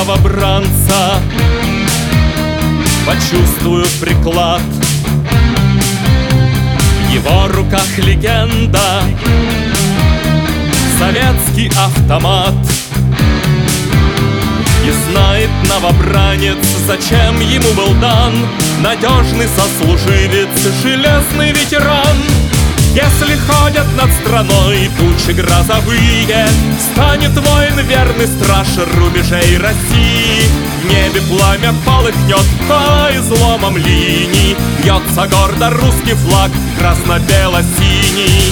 новобранца, почувствую приклад. В его руках легенда, советский автомат. И знает новобранец, зачем ему был дан надежный сослуживец, железный ветеран. Если ходят над страной тучи грозовые, станет воин верный страж рубежей России. В небе пламя полыхнет по изломам линий, бьется гордо русский флаг красно-бело-синий.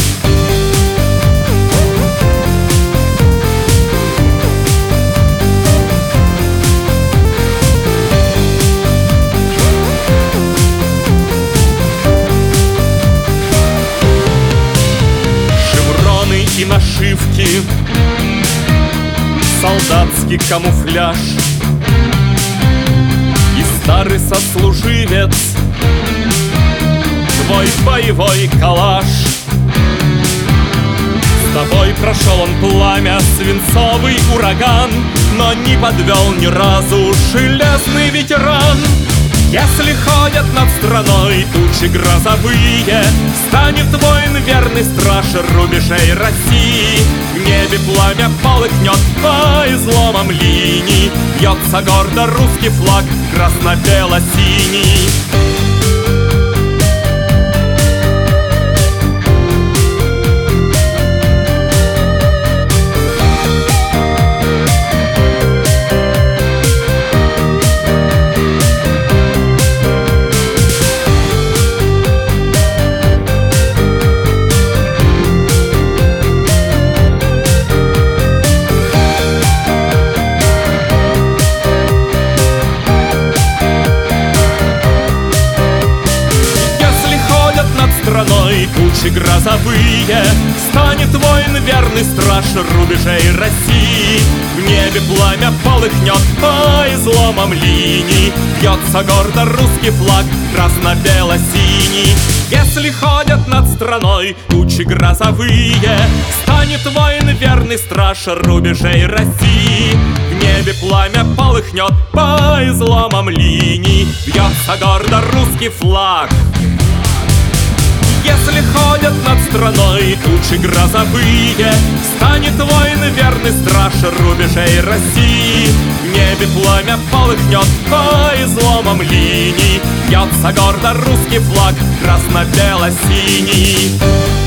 И нашивки, солдатский камуфляж, и старый сослуживец, твой боевой калаш. С тобой прошел он пламя, свинцовый ураган, но не подвел ни разу железный ветеран. Если ходят над страной тучи грозовые, станет воин верный страж рубежей России. В небе пламя полыхнет по изломам линий, бьется гордо русский флаг красно-бело-синий. Страной тучи грозовые, станет воин верный страж рубежей России. В небе пламя полыхнет по изломам линий, бьется гордо русский флаг красно-бело-синий. Если ходят над страной тучи грозовые, станет воин верный страж рубежей России. В небе пламя полыхнет по изломам линий, бьется гордо русский флаг. Если ходят над страной тучи грозовые, станет воин верный страж рубежей России. В небе пламя полыхнет по изломам линий, бьется гордо русский флаг красно-бело-синий.